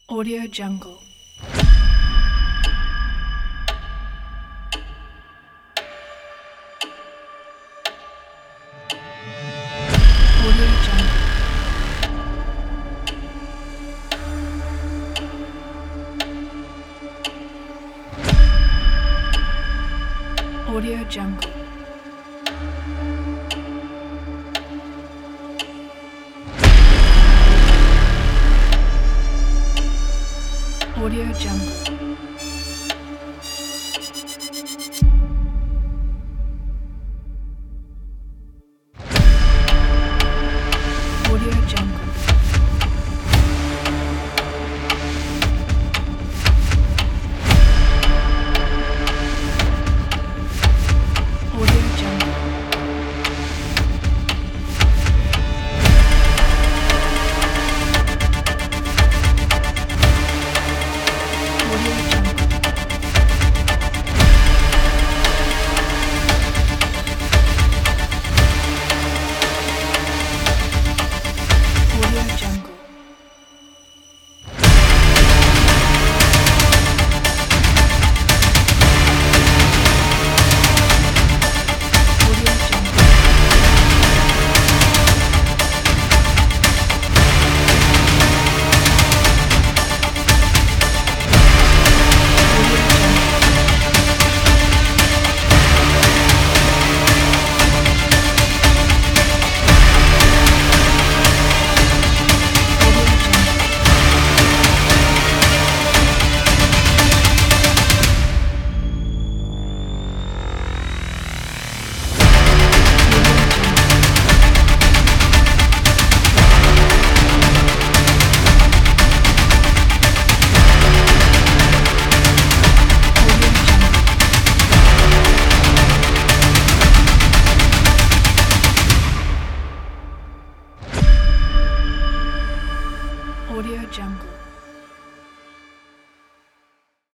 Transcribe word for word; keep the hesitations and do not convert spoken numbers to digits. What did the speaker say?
Audio Jungle. Audio Jungle. Audio Jungle. Audio Jungle. Audio Jungle. Audio Jungle. Audio Jungle. Audio Jungle. Audio Jungle. Audio Jungle. Audio Jungle. Audio Jungle. Audio Jungle. Audio Jungle.